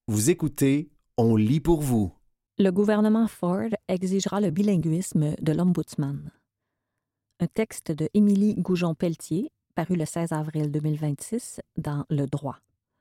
Vous écoutez, on lit pour vous. Le gouvernement Ford exigera le bilinguisme de l'Ombudsman. Un texte de Émilie Goujon-Pelletier, paru le 16 avril 2026 dans Le Droit.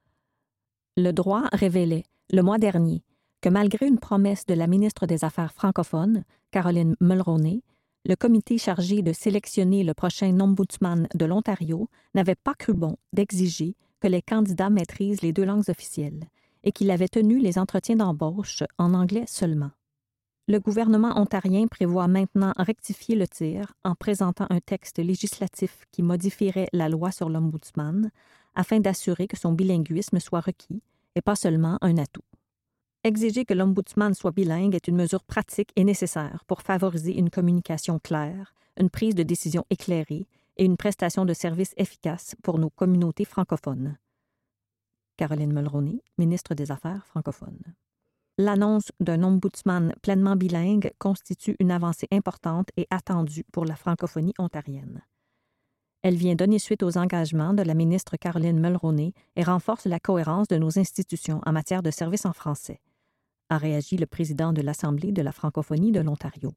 Le Droit révélait, le mois dernier, que malgré une promesse de la ministre des Affaires francophones, Caroline Mulroney, le comité chargé de sélectionner le prochain ombudsman de l'Ontario n'avait pas cru bon d'exiger que les candidats maîtrisent les 2 langues officielles et qu'il avait tenu les entretiens d'embauche en anglais seulement. Le gouvernement ontarien prévoit maintenant rectifier le tir en présentant un texte législatif qui modifierait la loi sur l'ombudsman afin d'assurer que son bilinguisme soit requis et pas seulement un atout. Exiger que l'ombudsman soit bilingue est une mesure pratique et nécessaire pour favoriser une communication claire, une prise de décision éclairée et une prestation de services efficace pour nos communautés francophones. Caroline Mulroney, ministre des Affaires francophones. L'annonce d'un ombudsman pleinement bilingue constitue une avancée importante et attendue pour la francophonie ontarienne. Elle vient donner suite aux engagements de la ministre Caroline Mulroney et renforce la cohérence de nos institutions en matière de services en français, a réagi le président de l'Assemblée de la francophonie de l'Ontario,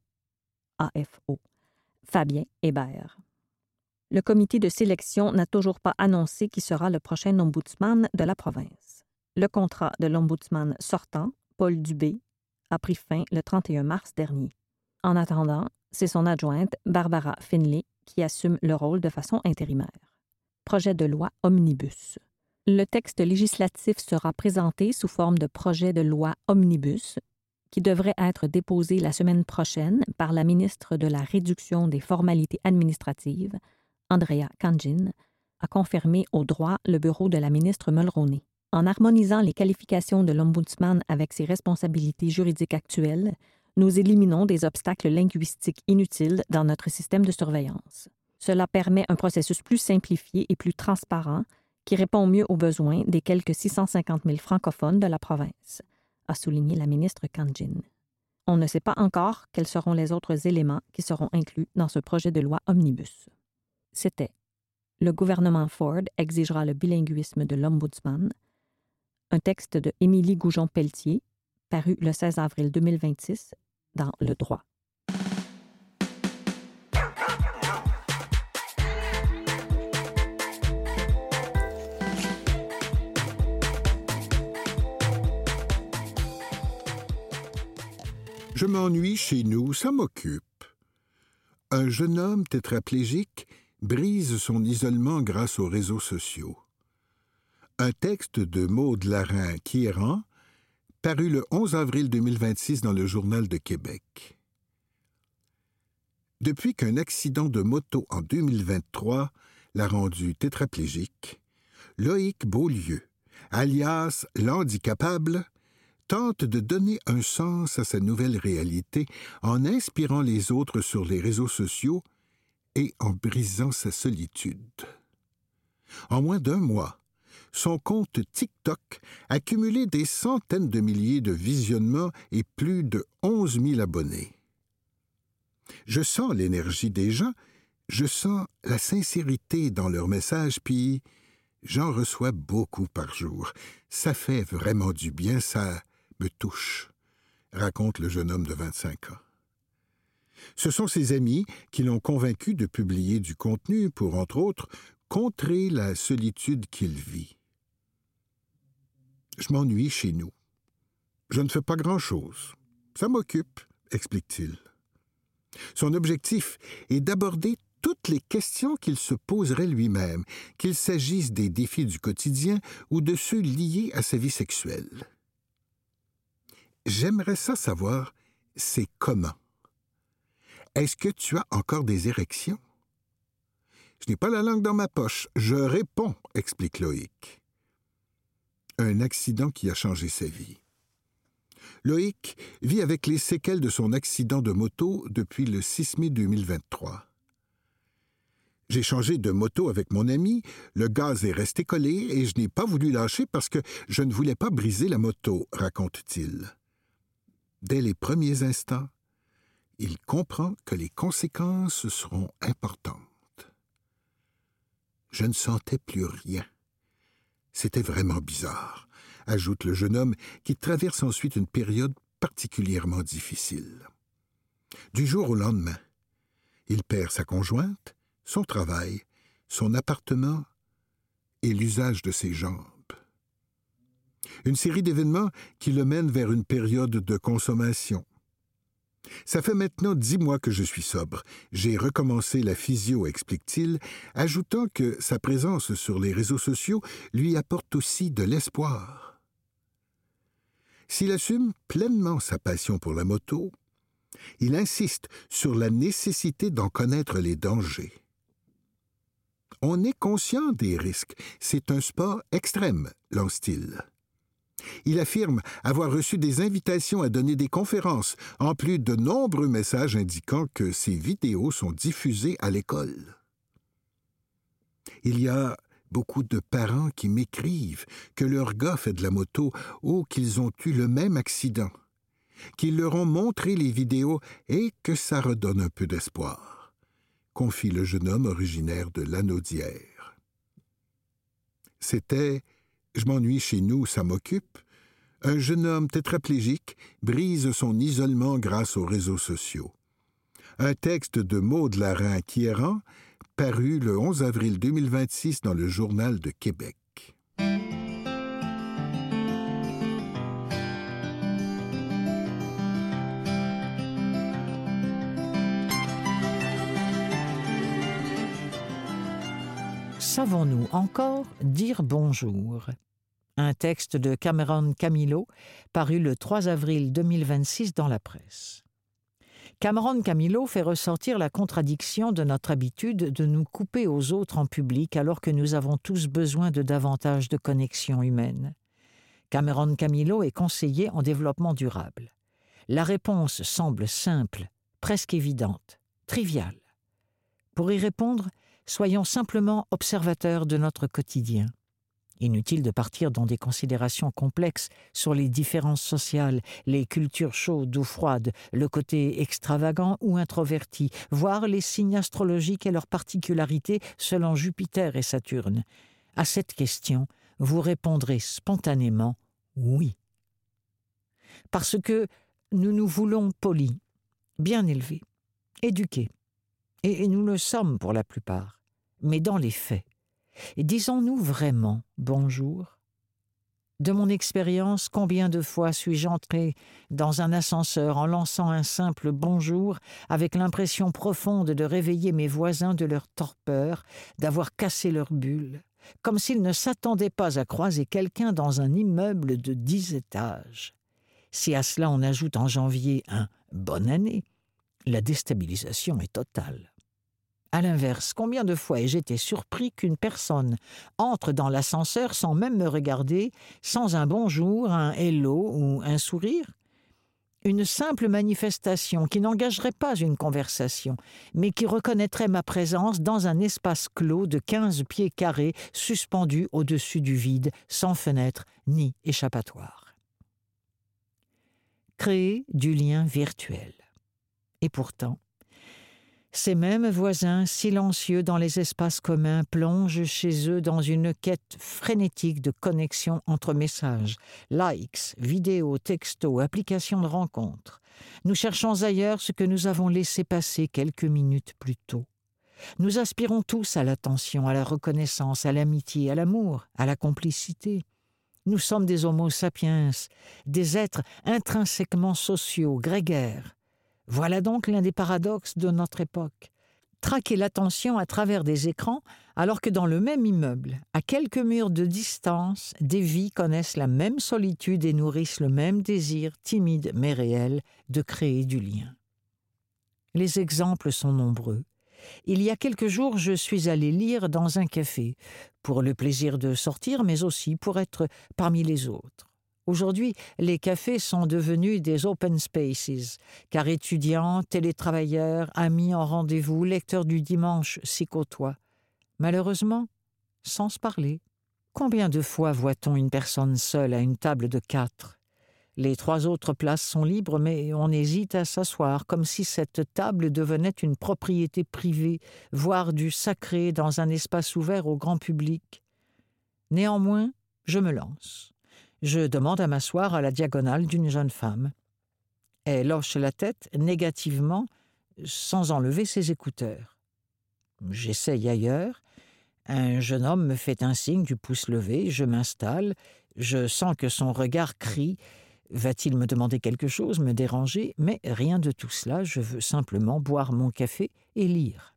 AFO, Fabien Hébert. Le comité de sélection n'a toujours pas annoncé qui sera le prochain ombudsman de la province. Le contrat de l'ombudsman sortant, Paul Dubé, a pris fin le 31 mars dernier. En attendant, c'est son adjointe, Barbara Finlay, qui assume le rôle de façon intérimaire. Projet de loi omnibus. Le texte législatif sera présenté sous forme de projet de loi omnibus qui devrait être déposé la semaine prochaine par la ministre de la Réduction des formalités administratives, Andrea Kangin, a confirmé au droit le bureau de la ministre Mulroney. En harmonisant les qualifications de l'ombudsman avec ses responsabilités juridiques actuelles, nous éliminons des obstacles linguistiques inutiles dans notre système de surveillance. Cela permet un processus plus simplifié et plus transparent qui répond mieux aux besoins des quelques 650 000 francophones de la province, a souligné la ministre Kangin. On ne sait pas encore quels seront les autres éléments qui seront inclus dans ce projet de loi omnibus. C'était « Le gouvernement Ford exigera le bilinguisme de l'Ombudsman », un texte de Émilie Goujon-Pelletier, paru le 16 avril 2026 dans Le Droit. Je m'ennuie chez nous, ça m'occupe. Un jeune homme tétraplégique brise son isolement grâce aux réseaux sociaux. Un texte de Maude Larin-Quéran, paru le 11 avril 2026 dans le Journal de Québec. Depuis qu'un accident de moto en 2023 l'a rendu tétraplégique, Loïc Beaulieu, alias l'handicapable, tente de donner un sens à sa nouvelle réalité en inspirant les autres sur les réseaux sociaux et en brisant sa solitude. En moins d'1 mois, son compte TikTok a cumulé des centaines de milliers de visionnements et plus de 11 000 abonnés. Je sens l'énergie des gens, je sens la sincérité dans leurs messages, puis j'en reçois beaucoup par jour. Ça fait vraiment du bien, ça me touche, raconte le jeune homme de 25 ans. Ce sont ses amis qui l'ont convaincu de publier du contenu pour, entre autres, contrer la solitude qu'il vit. Je m'ennuie chez nous. Je ne fais pas grand-chose. Ça m'occupe, explique-t-il. Son objectif est d'aborder toutes les questions qu'il se poserait lui-même, qu'il s'agisse des défis du quotidien ou de ceux liés à sa vie sexuelle. J'aimerais ça savoir, c'est comment? Est-ce que tu as encore des érections? Je n'ai pas la langue dans ma poche, je réponds, explique Loïc. Un accident qui a changé sa vie. Loïc vit avec les séquelles de son accident de moto depuis le 6 mai 2023. J'ai changé de moto avec mon ami, le gaz est resté collé et je n'ai pas voulu lâcher parce que je ne voulais pas briser la moto, raconte-t-il. Dès les premiers instants, il comprend que les conséquences seront importantes. Je ne sentais plus rien. C'était vraiment bizarre. ajoute le jeune homme qui traverse ensuite une période particulièrement difficile. Du jour au lendemain, il perd sa conjointe, son travail, son appartement et l'usage de ses jambes. Une série d'événements qui le mènent vers une période de consommation. Ça fait maintenant 10 mois que je suis sobre. J'ai recommencé la physio, explique-t-il, ajoutant que sa présence sur les réseaux sociaux lui apporte aussi de l'espoir. S'il assume pleinement sa passion pour la moto, il insiste sur la nécessité d'en connaître les dangers. On est conscient des risques. C'est un sport extrême, lance-t-il. Il affirme avoir reçu des invitations à donner des conférences, en plus de nombreux messages indiquant que ces vidéos sont diffusées à l'école. Il y a beaucoup de parents qui m'écrivent que leur gars fait de la moto ou qu'ils ont eu le même accident, qu'ils leur ont montré les vidéos et que ça redonne un peu d'espoir, confie le jeune homme originaire de Lanaudière. C'était « Je m'ennuie chez nous, ça m'occupe ». Un jeune homme tétraplégique brise son isolement grâce aux réseaux sociaux. Un texte de Maude Larin-Quiéran, paru le 11 avril 2026 dans le Journal de Québec. Savons-nous encore dire bonjour? Un texte de Cameron Camilo, paru le 3 avril 2026 dans la presse. Cameron Camilo fait ressortir la contradiction de notre habitude de nous couper aux autres en public alors que nous avons tous besoin de davantage de connexion humaine. Cameron Camilo est conseiller en développement durable. La réponse semble simple, presque évidente, triviale. Pour y répondre, soyons simplement observateurs de notre quotidien. Inutile de partir dans des considérations complexes sur les différences sociales, les cultures chaudes ou froides, le côté extravagant ou introverti, voire les signes astrologiques et leurs particularités selon Jupiter et Saturne. À cette question, vous répondrez spontanément « oui ». Parce que nous nous voulons polis, bien élevés, éduqués. Et nous le sommes pour la plupart, mais dans les faits. Et disons-nous vraiment bonjour? De mon expérience, combien de fois suis-je entré dans un ascenseur en lançant un simple bonjour avec l'impression profonde de réveiller mes voisins de leur torpeur, d'avoir cassé leur bulle, comme s'ils ne s'attendaient pas à croiser quelqu'un dans un immeuble de 10 étages. Si à cela on ajoute en janvier un « bonne année », la déstabilisation est totale. À l'inverse, combien de fois ai-je été surpris qu'une personne entre dans l'ascenseur sans même me regarder, sans un bonjour, un hello ou un sourire? Une simple manifestation qui n'engagerait pas une conversation, mais qui reconnaîtrait ma présence dans un espace clos de 15 pieds carrés suspendu au-dessus du vide, sans fenêtre ni échappatoire. Créer du lien virtuel. Et pourtant, ces mêmes voisins, silencieux dans les espaces communs, plongent chez eux dans une quête frénétique de connexion entre messages, likes, vidéos, textos, applications de rencontres. Nous cherchons ailleurs ce que nous avons laissé passer quelques minutes plus tôt. Nous aspirons tous à l'attention, à la reconnaissance, à l'amitié, à l'amour, à la complicité. Nous sommes des homo sapiens, des êtres intrinsèquement sociaux, grégaires. Voilà donc l'un des paradoxes de notre époque. Traquer l'attention à travers des écrans, alors que dans le même immeuble, à quelques murs de distance, des vies connaissent la même solitude et nourrissent le même désir, timide mais réel, de créer du lien. Les exemples sont nombreux. Il y a quelques jours, je suis allé lire dans un café, pour le plaisir de sortir, mais aussi pour être parmi les autres. Aujourd'hui, les cafés sont devenus des open spaces, car étudiants, télétravailleurs, amis en rendez-vous, lecteurs du dimanche s'y côtoient. Malheureusement, sans se parler. Combien de fois voit-on une personne seule à une table de 4? Les 3 autres places sont libres, mais on hésite à s'asseoir, comme si cette table devenait une propriété privée, voire du sacré dans un espace ouvert au grand public. Néanmoins, je me lance. Je demande à m'asseoir à la diagonale d'une jeune femme. Elle hoche la tête négativement, sans enlever ses écouteurs. J'essaye ailleurs. Un jeune homme me fait un signe du pouce levé, je m'installe, je sens que son regard crie « Va-t-il me demander quelque chose, me déranger ?» Mais rien de tout cela, je veux simplement boire mon café et lire.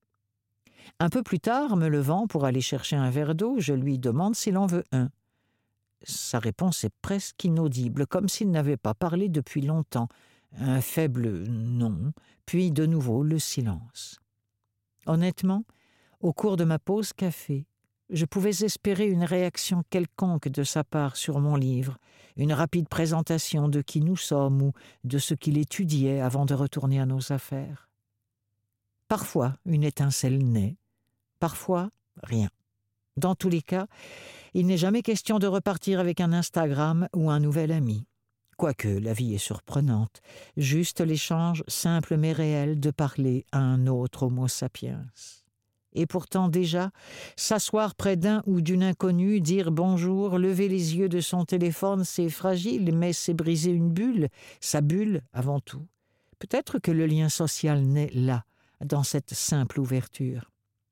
Un peu plus tard, me levant pour aller chercher un verre d'eau, je lui demande s'il en veut un. Sa réponse est presque inaudible, comme s'il n'avait pas parlé depuis longtemps. Un faible « non », puis de nouveau le silence. Honnêtement, au cours de ma pause café, je pouvais espérer une réaction quelconque de sa part sur mon livre, une rapide présentation de qui nous sommes ou de ce qu'il étudiait avant de retourner à nos affaires. Parfois, une étincelle naît, parfois, rien. Dans tous les cas, il n'est jamais question de repartir avec un Instagram ou un nouvel ami. Quoique la vie est surprenante, juste l'échange simple mais réel de parler à un autre Homo sapiens. Et pourtant déjà, s'asseoir près d'un ou d'une inconnue, dire bonjour, lever les yeux de son téléphone, c'est fragile, mais c'est briser une bulle, sa bulle avant tout. Peut-être que le lien social naît là, dans cette simple ouverture.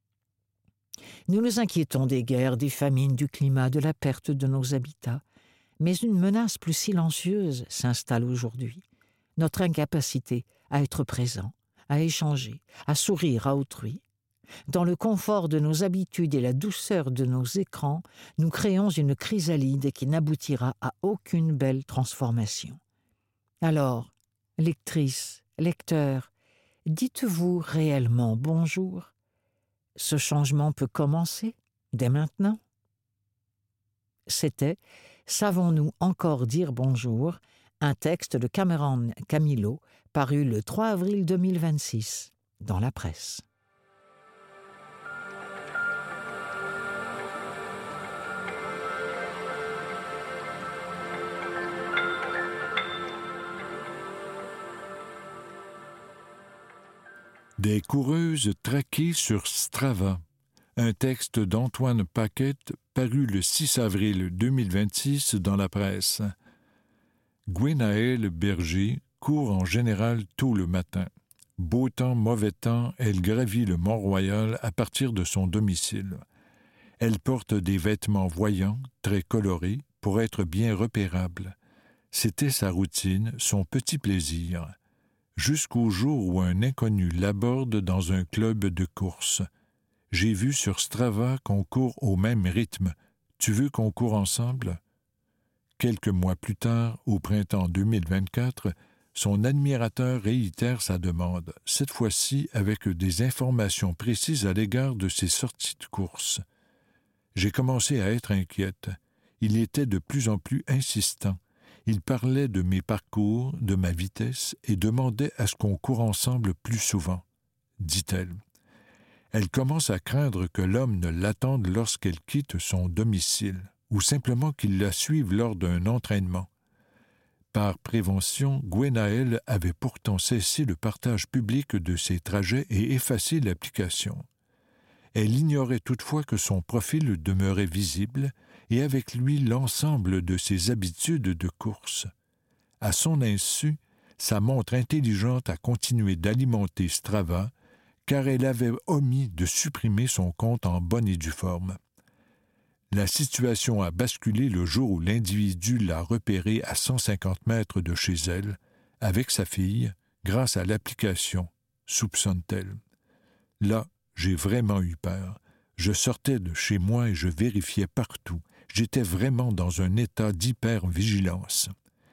Nous nous inquiétons des guerres, des famines, du climat, de la perte de nos habitats. Mais une menace plus silencieuse s'installe aujourd'hui. Notre incapacité à être présent, à échanger, à sourire à autrui. Dans le confort de nos habitudes et la douceur de nos écrans, nous créons une chrysalide qui n'aboutira à aucune belle transformation. Alors, lectrices, lecteurs, dites-vous réellement bonjour? Ce changement peut commencer dès maintenant. C'était « Savons-nous encore dire bonjour ?» un texte de Cameron Camilo, paru le 3 avril 2026 dans la presse. Des coureuses traquées sur Strava. Un texte d'Antoine Paquette paru le 6 avril 2026 dans la presse. Gwenaëlle Berger court en général tôt le matin. Beau temps, mauvais temps, elle gravit le Mont-Royal à partir de son domicile. Elle porte des vêtements voyants, très colorés, pour être bien repérable. C'était sa routine, son petit plaisir. Jusqu'au jour où un inconnu l'aborde dans un club de course. J'ai vu sur Strava qu'on court au même rythme. Tu veux qu'on court ensemble? Quelques mois plus tard, au printemps 2024, son admirateur réitère sa demande, cette fois-ci avec des informations précises à l'égard de ses sorties de course. J'ai commencé à être inquiète. Il était de plus en plus insistant. Il parlait de mes parcours, de ma vitesse et demandait à ce qu'on court ensemble plus souvent, dit-elle. Elle commence à craindre que l'homme ne l'attende lorsqu'elle quitte son domicile, ou simplement qu'il la suive lors d'un entraînement. Par prévention, Gwenaëlle avait pourtant cessé le partage public de ses trajets et effacé l'application. Elle ignorait toutefois que son profil demeurait visible et avec lui l'ensemble de ses habitudes de course. À son insu, sa montre intelligente a continué d'alimenter Strava, car elle avait omis de supprimer son compte en bonne et due forme. La situation a basculé le jour où l'individu l'a repérée à 150 mètres de chez elle, avec sa fille, grâce à l'application, soupçonne-t-elle. Là, j'ai vraiment eu peur. Je sortais de chez moi et je vérifiais partout. J'étais vraiment dans un état d'hyper-vigilance.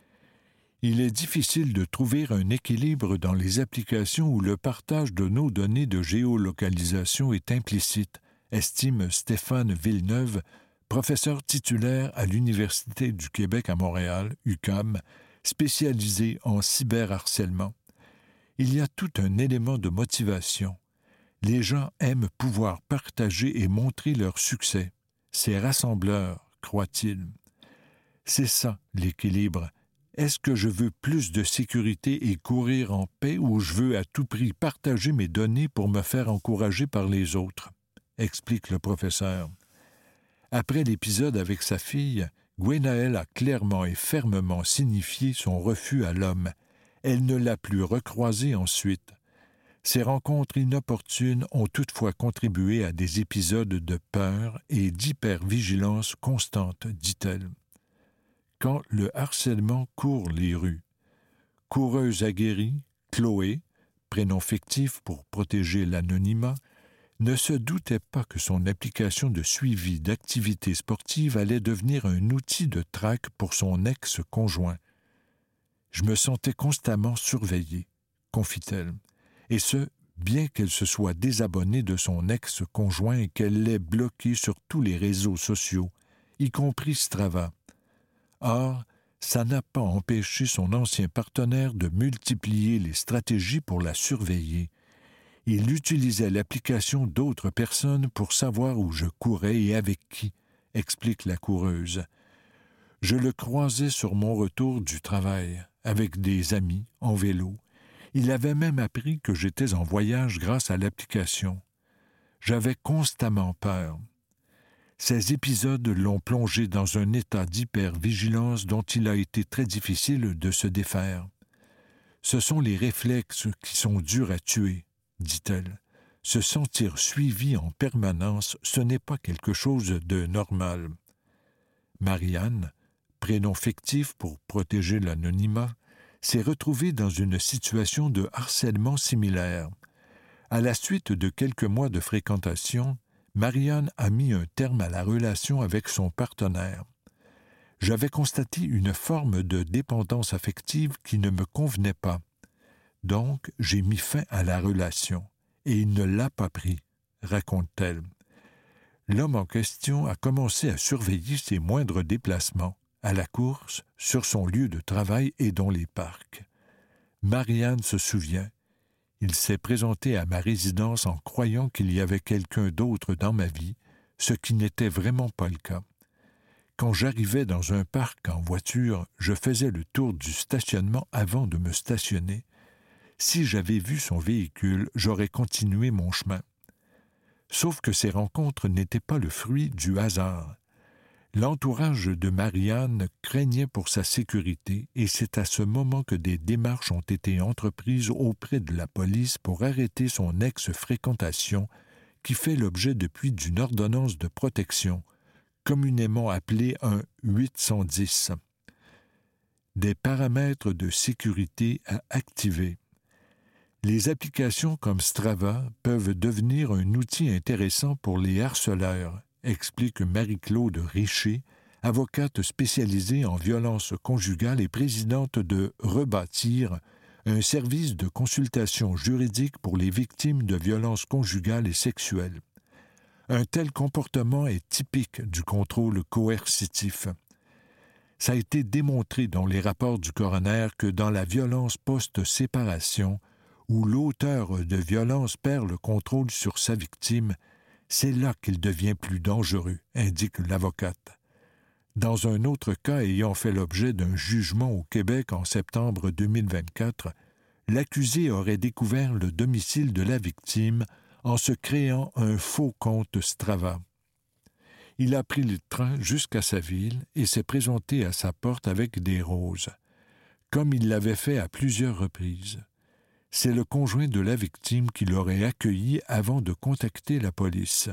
Il est difficile de trouver un équilibre dans les applications où le partage de nos données de géolocalisation est implicite, estime Stéphane Villeneuve, professeur titulaire à l'Université du Québec à Montréal, UQAM, spécialisé en cyberharcèlement. Il y a tout un élément de motivation. Les gens aiment pouvoir partager et montrer leur succès. C'est rassembleur, croit-il. C'est ça, l'équilibre. Est-ce que je veux plus de sécurité et courir en paix ou je veux à tout prix partager mes données pour me faire encourager par les autres? Explique le professeur. Après l'épisode avec sa fille, Gwenaëlle a clairement et fermement signifié son refus à l'homme. Elle ne l'a plus recroisé ensuite. Ces rencontres inopportunes ont toutefois contribué à des épisodes de peur et d'hypervigilance constante, dit-elle. Quand le harcèlement court les rues. Coureuse aguerrie, Chloé, prénom fictif pour protéger l'anonymat, ne se doutait pas que son application de suivi d'activités sportives allait devenir un outil de traque pour son ex-conjoint. « Je me sentais constamment surveillée », confie-t-elle, et ce, bien qu'elle se soit désabonnée de son ex-conjoint et qu'elle l'ait bloqué sur tous les réseaux sociaux, y compris Strava. Or, ça n'a pas empêché son ancien partenaire de multiplier les stratégies pour la surveiller. Il utilisait l'application d'autres personnes pour savoir où je courais et avec qui, explique la coureuse. Je le croisais sur mon retour du travail, avec des amis, en vélo. Il avait même appris que j'étais en voyage grâce à l'application. J'avais constamment peur. Ces épisodes l'ont plongé dans un état d'hypervigilance dont il a été très difficile de se défaire. Ce sont les réflexes qui sont durs à tuer, dit-elle. Se sentir suivi en permanence, ce n'est pas quelque chose de normal. Marianne, prénom fictif pour protéger l'anonymat, s'est retrouvée dans une situation de harcèlement similaire. À la suite de quelques mois de fréquentation, Marianne a mis un terme à la relation avec son partenaire. J'avais constaté une forme de dépendance affective qui ne me convenait pas. Donc, j'ai mis fin à la relation, et il ne l'a pas pris, raconte-t-elle. L'homme en question a commencé à surveiller ses moindres déplacements, à la course, sur son lieu de travail et dans les parcs. Marianne se souvient. Il s'est présenté à ma résidence en croyant qu'il y avait quelqu'un d'autre dans ma vie, ce qui n'était vraiment pas le cas. Quand j'arrivais dans un parc en voiture, je faisais le tour du stationnement avant de me stationner. Si j'avais vu son véhicule, j'aurais continué mon chemin. Sauf que ces rencontres n'étaient pas le fruit du hasard. L'entourage de Marianne craignait pour sa sécurité et c'est à ce moment que des démarches ont été entreprises auprès de la police pour arrêter son ex-fréquentation qui fait l'objet depuis d'une ordonnance de protection, communément appelée un 810. Des paramètres de sécurité à activer. Les applications comme Strava peuvent devenir un outil intéressant pour les harceleurs, explique Marie-Claude Richer, avocate spécialisée en violence conjugale et présidente de Rebâtir, un service de consultation juridique pour les victimes de violences conjugales et sexuelles. Un tel comportement est typique du contrôle coercitif. Ça a été démontré dans les rapports du coroner que dans la violence post-séparation, où l'auteur de violence perd le contrôle sur sa victime, c'est là qu'il devient plus dangereux, indique l'avocate. Dans un autre cas ayant fait l'objet d'un jugement au Québec en septembre 2024, l'accusé aurait découvert le domicile de la victime en se créant un faux compte Strava. Il a pris le train jusqu'à sa ville et s'est présenté à sa porte avec des roses, comme il l'avait fait à plusieurs reprises. C'est le conjoint de la victime qui l'aurait accueilli avant de contacter la police.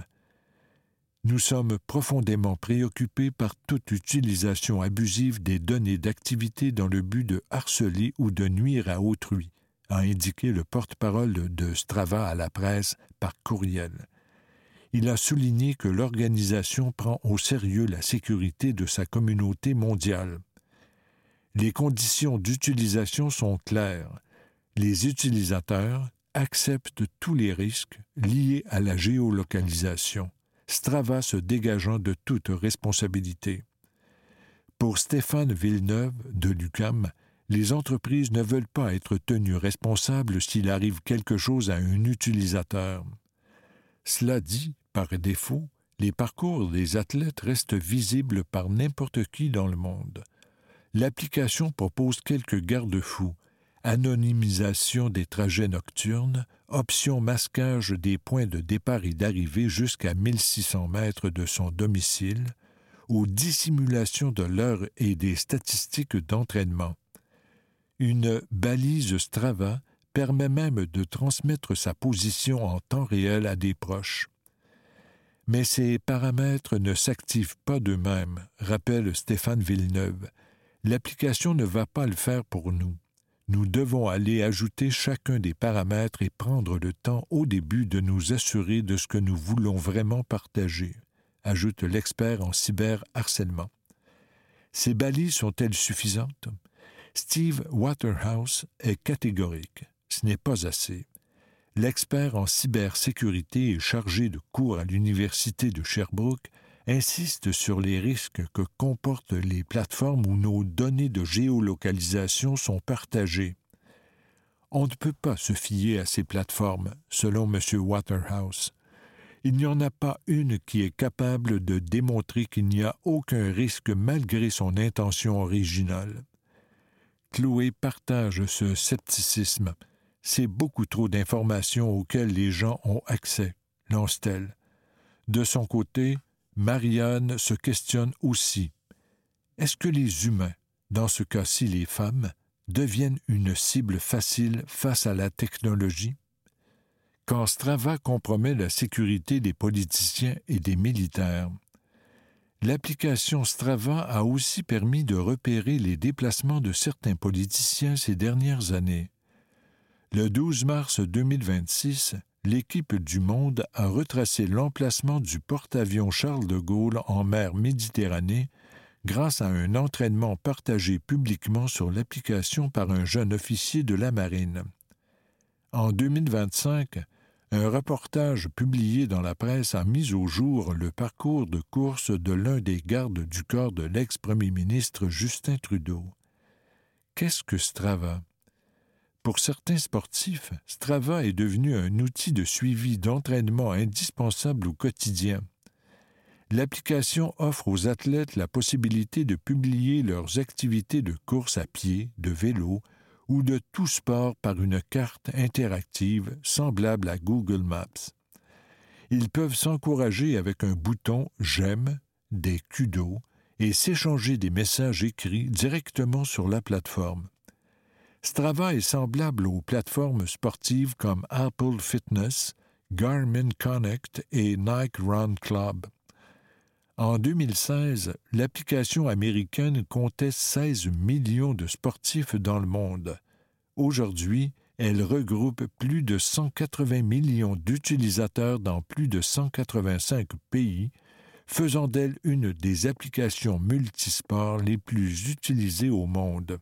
Nous sommes profondément préoccupés par toute utilisation abusive des données d'activité dans le but de harceler ou de nuire à autrui, a indiqué le porte-parole de Strava à la presse par courriel. Il a souligné que l'organisation prend au sérieux la sécurité de sa communauté mondiale. Les conditions d'utilisation sont claires. Les utilisateurs acceptent tous les risques liés à la géolocalisation, Strava se dégageant de toute responsabilité. Pour Stéphane Villeneuve de l'UQAM, les entreprises ne veulent pas être tenues responsables s'il arrive quelque chose à un utilisateur. Cela dit, par défaut, les parcours des athlètes restent visibles par n'importe qui dans le monde. L'application propose quelques garde-fous, anonymisation des trajets nocturnes, option masquage des points de départ et d'arrivée jusqu'à 1600 mètres de son domicile, aux dissimulations de l'heure et des statistiques d'entraînement. Une balise Strava permet même de transmettre sa position en temps réel à des proches. Mais ces paramètres ne s'activent pas d'eux-mêmes, rappelle Stéphane Villeneuve. L'application ne va pas le faire pour nous. Nous devons aller ajouter chacun des paramètres et prendre le temps au début de nous assurer de ce que nous voulons vraiment partager, ajoute l'expert en cyberharcèlement. Ces balises sont-elles suffisantes? Steve Waterhouse est catégorique. Ce n'est pas assez. L'expert en cybersécurité et chargé de cours à l'Université de Sherbrooke insiste sur les risques que comportent les plateformes où nos données de géolocalisation sont partagées. On ne peut pas se fier à ces plateformes, selon M. Waterhouse. Il n'y en a pas une qui est capable de démontrer qu'il n'y a aucun risque malgré son intention originale. Chloé partage ce scepticisme. C'est beaucoup trop d'informations auxquelles les gens ont accès, lance-t-elle. De son côté, Marianne se questionne aussi. Est-ce que les humains, dans ce cas-ci les femmes, deviennent une cible facile face à la technologie? Quand Strava compromet la sécurité des politiciens et des militaires, l'application Strava a aussi permis de repérer les déplacements de certains politiciens ces dernières années. Le 12 mars 2026, l'équipe du Monde a retracé l'emplacement du porte-avions Charles de Gaulle en mer Méditerranée grâce à un entraînement partagé publiquement sur l'application par un jeune officier de la marine. En 2025, un reportage publié dans la presse a mis au jour le parcours de course de l'un des gardes du corps de l'ex-premier ministre Justin Trudeau. Qu'est-ce que Strava? Pour certains sportifs, Strava est devenu un outil de suivi d'entraînement indispensable au quotidien. L'application offre aux athlètes la possibilité de publier leurs activités de course à pied, de vélo ou de tout sport par une carte interactive semblable à Google Maps. Ils peuvent s'encourager avec un bouton « J'aime », des kudos et s'échanger des messages écrits directement sur la plateforme. Strava est semblable aux plateformes sportives comme Apple Fitness, Garmin Connect et Nike Run Club. En 2016, l'application américaine comptait 16 millions de sportifs dans le monde. Aujourd'hui, elle regroupe plus de 180 millions d'utilisateurs dans plus de 185 pays, faisant d'elle une des applications multisports les plus utilisées au monde.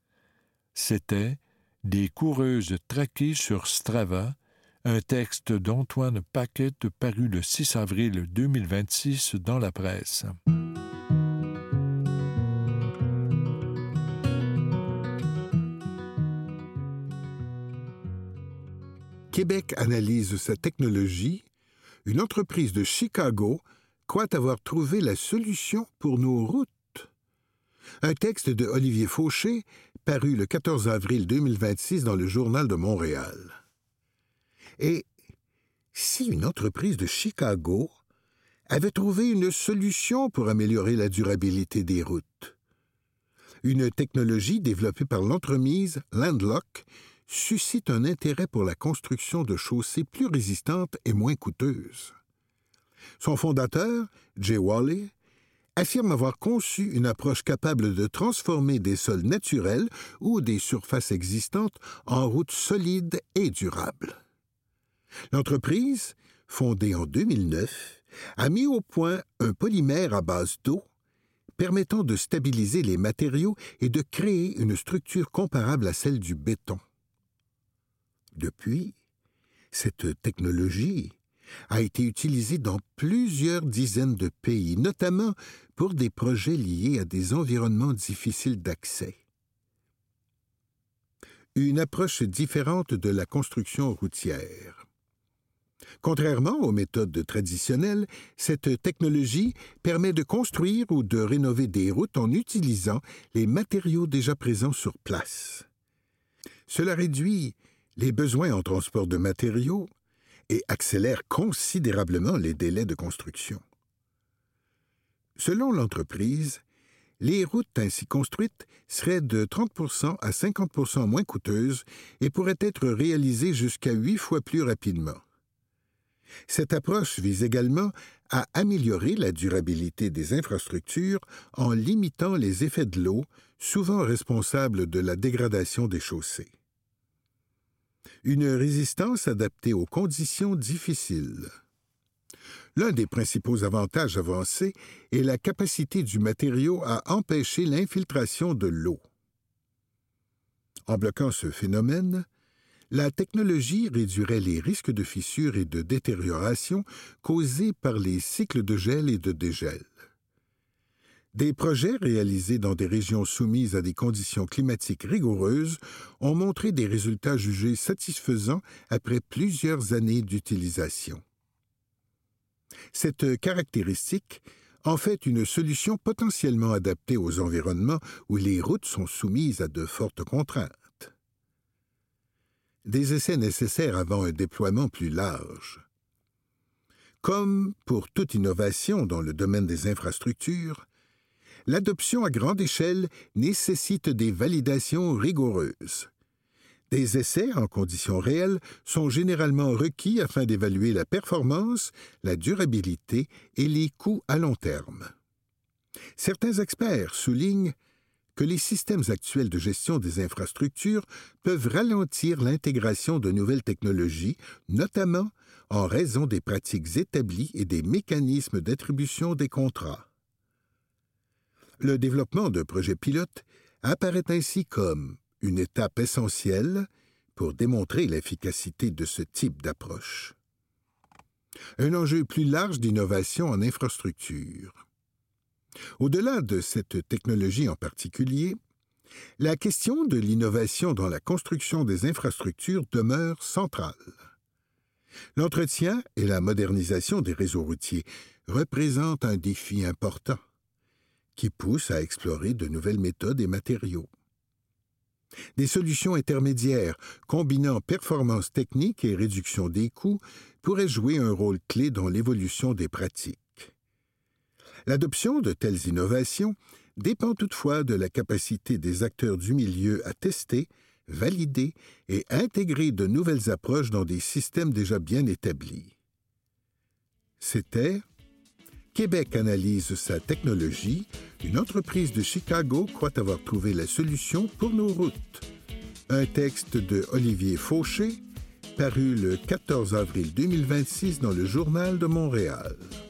C'était « Des coureuses traquées sur Strava », un texte d'Antoine Paquette paru le 6 avril 2026 dans la presse. Québec analyse sa technologie. Une entreprise de Chicago croit avoir trouvé la solution pour nos routes. Un texte de Olivier Fauché, paru le 14 avril 2026 dans le Journal de Montréal. Et si une entreprise de Chicago avait trouvé une solution pour améliorer la durabilité des routes? Une technologie développée par l'entremise Landlock suscite un intérêt pour la construction de chaussées plus résistantes et moins coûteuses. Son fondateur, Jay Wally, affirme avoir conçu une approche capable de transformer des sols naturels ou des surfaces existantes en routes solides et durables. L'entreprise, fondée en 2009, a mis au point un polymère à base d'eau permettant de stabiliser les matériaux et de créer une structure comparable à celle du béton. Depuis, cette technologie a été utilisée dans plusieurs dizaines de pays, notamment pour des projets liés à des environnements difficiles d'accès. Une approche différente de la construction routière. Contrairement aux méthodes traditionnelles, cette technologie permet de construire ou de rénover des routes en utilisant les matériaux déjà présents sur place. Cela réduit les besoins en transport de matériaux et accélère considérablement les délais de construction. Selon l'entreprise, les routes ainsi construites seraient de 30% à 50% moins coûteuses et pourraient être réalisées jusqu'à 8 fois plus rapidement. Cette approche vise également à améliorer la durabilité des infrastructures en limitant les effets de l'eau, souvent responsables de la dégradation des chaussées. Une résistance adaptée aux conditions difficiles. L'un des principaux avantages avancés est la capacité du matériau à empêcher l'infiltration de l'eau. En bloquant ce phénomène, la technologie réduirait les risques de fissures et de détérioration causés par les cycles de gel et de dégel. Des projets réalisés dans des régions soumises à des conditions climatiques rigoureuses ont montré des résultats jugés satisfaisants après plusieurs années d'utilisation. Cette caractéristique en fait une solution potentiellement adaptée aux environnements où les routes sont soumises à de fortes contraintes. Des essais nécessaires avant un déploiement plus large. Comme pour toute innovation dans le domaine des infrastructures, l'adoption à grande échelle nécessite des validations rigoureuses. Des essais en conditions réelles sont généralement requis afin d'évaluer la performance, la durabilité et les coûts à long terme. Certains experts soulignent que les systèmes actuels de gestion des infrastructures peuvent ralentir l'intégration de nouvelles technologies, notamment en raison des pratiques établies et des mécanismes d'attribution des contrats. Le développement de projets pilotes apparaît ainsi comme une étape essentielle pour démontrer l'efficacité de ce type d'approche. Un enjeu plus large d'innovation en infrastructure. Au-delà de cette technologie en particulier, la question de l'innovation dans la construction des infrastructures demeure centrale. L'entretien et la modernisation des réseaux routiers représentent un défi important qui pousse à explorer de nouvelles méthodes et matériaux. Des solutions intermédiaires combinant performance technique et réduction des coûts pourraient jouer un rôle clé dans l'évolution des pratiques. L'adoption de telles innovations dépend toutefois de la capacité des acteurs du milieu à tester, valider et intégrer de nouvelles approches dans des systèmes déjà bien établis. C'était Québec analyse sa technologie. Une entreprise de Chicago croit avoir trouvé la solution pour nos routes. Un texte de Olivier Fauché, paru le 14 avril 2026 dans le Journal de Montréal.